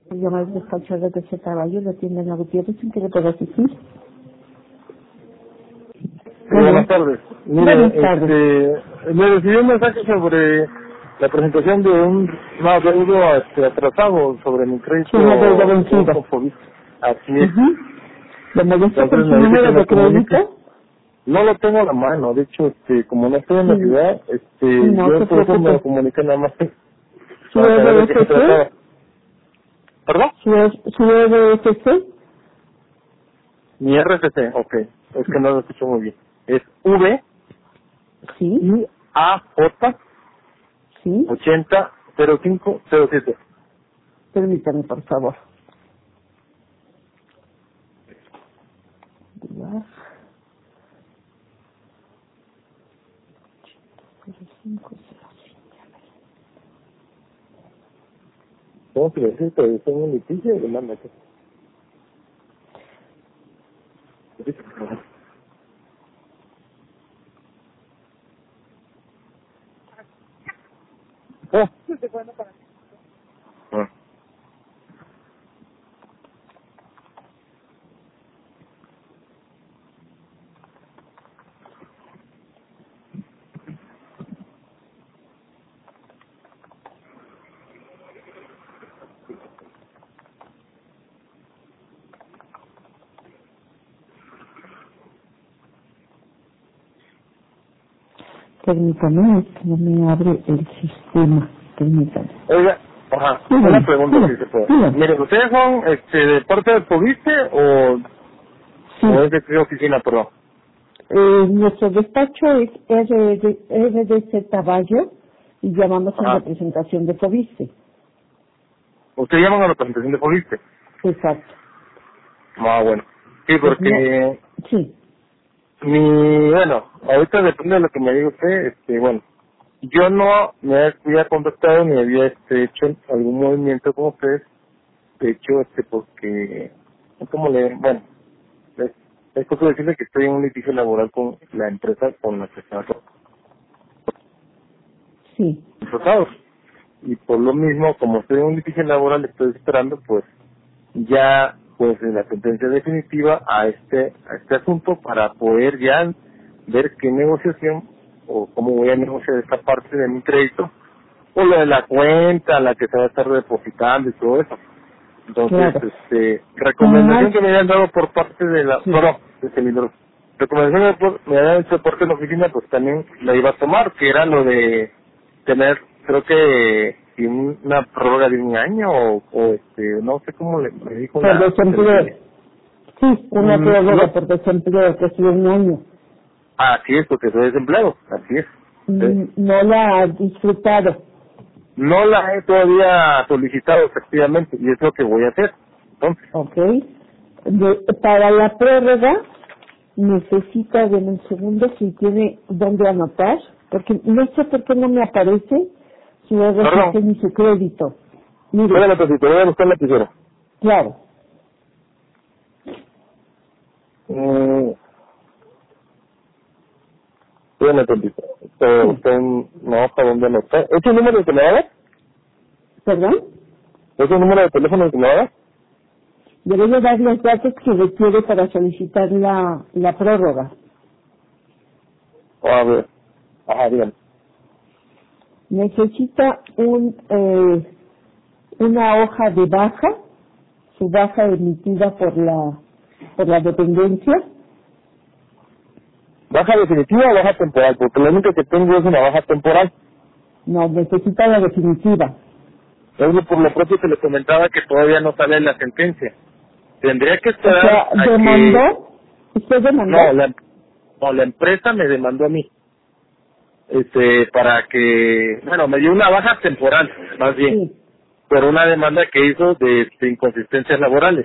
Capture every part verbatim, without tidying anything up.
Llama al despacho de T C Caballo, lo tiene en la Gutiérrez, ¿en qué le puedo asistir? Sí, buenas tardes. Mire, Buenas tardes. este, me recibió un mensaje sobre la presentación de un un adeudo este, atrasado sobre mi crédito Sí, una deuda vencida. con Fobis. Así es. Ujú. ¿Le molesta Entonces con su me dice que número me de comunique. crédito? No lo tengo a la mano, de hecho, este, como no estoy en la Sí. ciudad, este, No se yo por eso me lo preocupe. comuniqué nada más ¿Su para saber de qué se E D F C? trataba. ¿Perdón? ¿Su, E- su E D F C? Mi R F C, ok. Es que no lo escucho muy bien. Es V Sí, I A J sí. ochenta cero cinco cero siete. Permítame, por favor. Divar, cero cinco cero siete. ¿Cómo que decir que es un litigio y demanda que? Oh. Ah. Permítame, es que no me abre el sistema. Permítame. Oiga, ajá, Dígame, una pregunta si dígame, se puede. dígame. Mire, ¿ustedes son este, de parte del Fobiste o, o es Sí. de qué oficina, perdón? Eh, nuestro despacho es R D R D C Caballo y llamamos en Ajá. representación de Fobiste. ¿Ustedes llaman a la presentación de Fobiste? Exacto. Ah, bueno. Sí, Pues no, porque sí, mi, bueno, ahorita depende de lo que me diga usted, este, bueno, yo no me había contactado ni había este, hecho algún movimiento con ustedes. De hecho, este, porque, ¿cómo le, bueno, es, es cosa decirle que estoy en un litigio laboral con la empresa con la que estaba sí. contratados. Y por lo mismo, como estoy en un litigio laboral, estoy esperando, pues, ya, pues, la sentencia definitiva a este, a este asunto para poder ya ver qué negociación o cómo voy a negociar esta parte de mi crédito o lo de la cuenta, la que se va a estar depositando y todo eso. Entonces, Claro. este, recomendación Más, que me habían dado por parte de la, sí. no, no, este libro, recomendación que por- me habían hecho por parte de la oficina, pues también la iba a tomar, que era lo de tener, creo que y un- una prórroga de un año o, o este, no sé cómo le, me dijo Por la desempleo. secretaria. Sí, una Mm, prórroga no, por desempleo que ha sido un año. así es, porque soy desempleado, así es. Mm, Sí. No la ha disfrutado. No la he todavía solicitado efectivamente y es lo que voy a hacer. Entonces, ¿Ok? De- para la prórroga necesita, de un segundo, si tiene dónde anotar, porque no sé por qué no me aparece su R F C perdón, ni su crédito. Mire, espérame tantito, voy a buscar la lapicero. claro, Mm, espérame tantito. Pero sí, usted una hoja donde anotar. ¿Es el número que me va a dar? ¿perdón? ¿Es el número de teléfono que me va a dar? Debe de dar los datos que requiere para solicitar la, la prórroga. A ver, ajá, dígame. Necesita un, eh, una hoja de baja, su baja emitida por la, por la dependencia. ¿Baja definitiva o baja temporal? Porque lo único que tengo es una baja temporal. No, necesita la definitiva. Es lo- por lo propio que le comentaba que todavía no sale la sentencia. Tendría que O esperar sea, a que... demandó, ¿usted demandó? No, la, no, la empresa me demandó a mí. Este, para que... Bueno, me dio una baja temporal, más bien. Sí, Pero una demanda que hizo de, de inconsistencias laborales.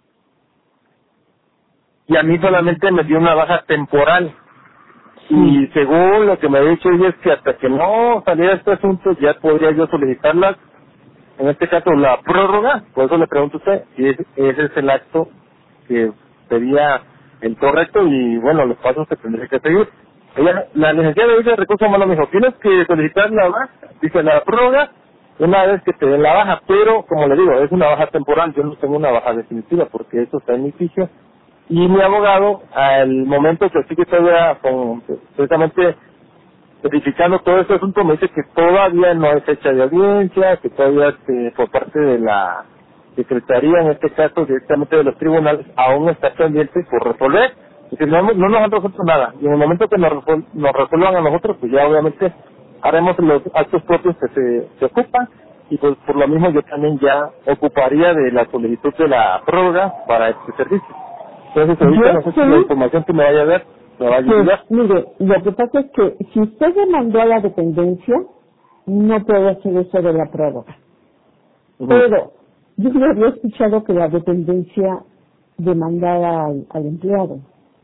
Y a mí solamente me dio una baja temporal. Y sí, según lo que me ha dicho ella es que hasta que no saliera este asunto ya podría yo solicitarla, en este caso la prórroga. Por eso le pregunto a usted si es- ese es el acto que sería el correcto y bueno, los pasos que tendría que seguir. Ella, la licenciada dice de recursos humanos me dijo, tienes que solicitar la más, dice la prórroga una vez que te den la baja, pero como le digo, es una baja temporal, yo no tengo una baja definitiva porque eso está en litigio, y mi abogado, al momento que sí que todavía con, precisamente verificando todo este asunto, me dice que todavía no hay fecha de audiencia, que todavía este, por parte de la Secretaría, en este caso directamente de los tribunales, aún está pendiente por resolver, y que no, no nos han resuelto nada, y en el momento que nos, resol, nos resuelvan a nosotros, pues ya obviamente haremos los actos propios que se, se ocupan, y pues por lo mismo yo también ya ocuparía de la solicitud de la prórroga para este servicio. Entonces ahorita no sé si la información que me vaya a dar me va a ayudar. Pues, mire, lo que pasa es que si usted demandó a la dependencia, no puede hacer eso de la prórroga. Uh-huh. Pero yo no había escuchado que la dependencia demandara al, al empleado.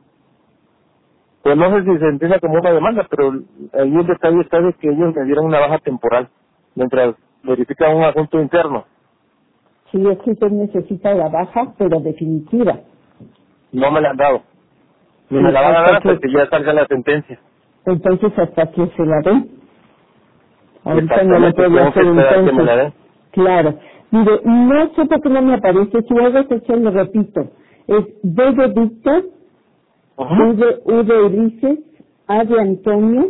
Pues no sé si se entiende como una demanda, pero ahí el detalle está de que ellos me dieron una baja temporal mientras verifican un asunto interno. Sí, es que usted necesita la baja, pero definitiva. No me la han dado. Ni me la van a dar hasta que ya salga la sentencia. Entonces, hasta que se la den. Ahorita no le puedo hacer entonces. Me la den. Claro. Mire, no sé por qué no me aparece. Si algo que se le repito. Es B de Víctor, uh-huh. U de, U de Ulises, A de Antonio,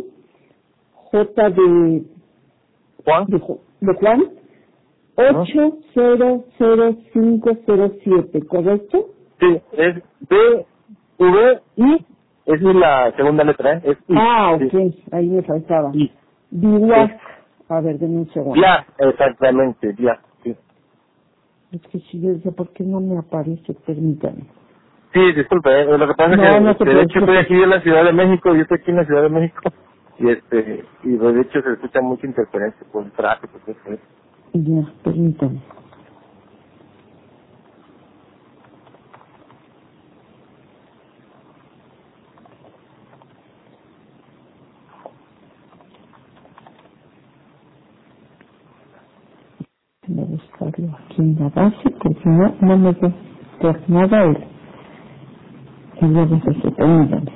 J de Juan, de, de Juan, ocho cero cero cinco cero siete, ¿correcto? Sí, es B, V, I, es la segunda letra, ¿eh? Es I. Ah, ok, sí. Ahí me faltaba. I. Vilas, Sí. A ver, denme un segundo. Ya, exactamente, ya, sí. Es que si yo decía, ¿por qué no me aparece? Permítame. Sí, disculpe, ¿eh? Lo que pasa No, es que, no que de hecho estoy aquí en la Ciudad de México, yo estoy aquí en la Ciudad de México, y este, y de hecho se escucha mucha interferencia por el tráfico, pues, ¿eh? Ya, permítame. Voy a buscarlo aquí en la base, porque no, no me da por nada él. El día de ese, permítame.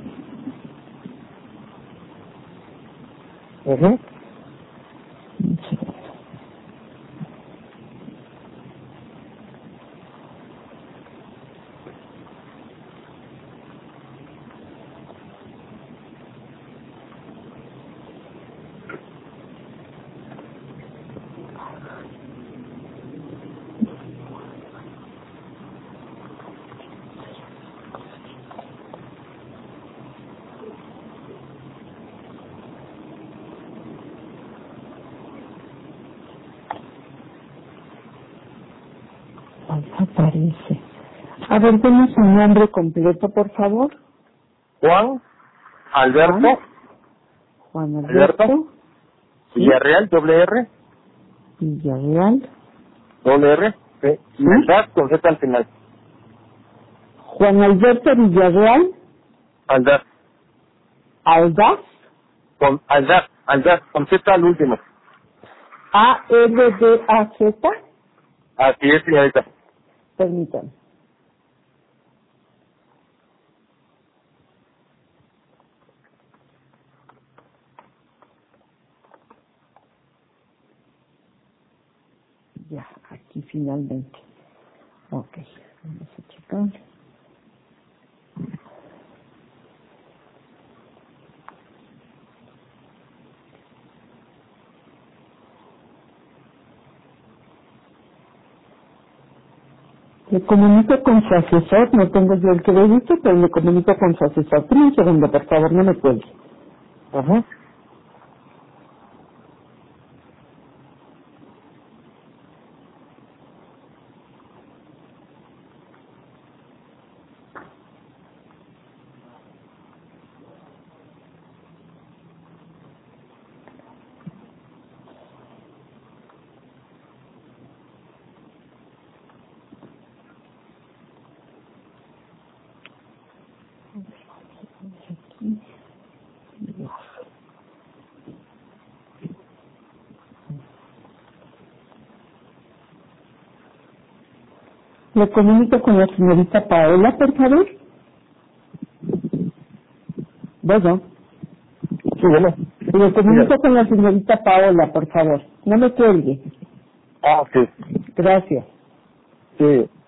Uh-huh. Un segundo. Aparece. A ver, denos su nombre completo, por favor. Juan Alberto Juan, Juan Alberto, Alberto Villarreal, doble R, Villarreal, doble R, sí, y Aldaz con Z al final. Juan Alberto Villarreal, Aldaz, Aldaz, con Aldaz, Aldaz, con Z al último. A L D A Z. Así es, señorita. Permítame. Ya, aquí finalmente. Ok, vamos a checar. Me comunico con su asesor, no tengo yo el crédito, pero me comunico con su asesor. Un segundo, por favor, no me cuelgue. Ajá. Me comunico con la señorita Paola, por favor. Bueno. Sí, bueno. Me comunico con la señorita Paola, por favor. No me cuelgue. Ah, sí. Gracias. Sí.